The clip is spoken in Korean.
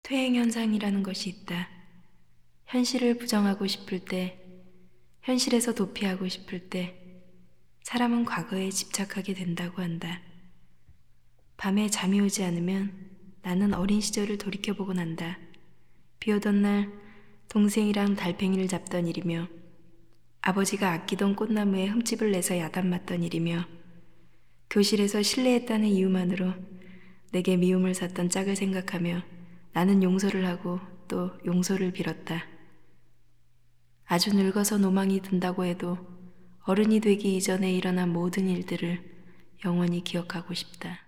퇴행현상이라는 것이 있다. 현실을 부정하고 싶을 때, 현실에서 도피하고 싶을 때, 사람은 과거에 집착하게 된다고 한다. 밤에 잠이 오지 않으면 나는 어린 시절을 돌이켜보곤 한다. 비 오던 날 동생이랑 달팽이를 잡던 일이며, 아버지가 아끼던 꽃나무에 흠집을 내서 야단 맞던 일이며, 교실에서 실례했다는 이유만으로 내게 미움을 샀던 짝을 생각하며 나는 용서를 하고 또 용서를 빌었다. 아주 늙어서 노망이 든다고 해도 어른이 되기 이전에 일어난 모든 일들을 영원히 기억하고 싶다.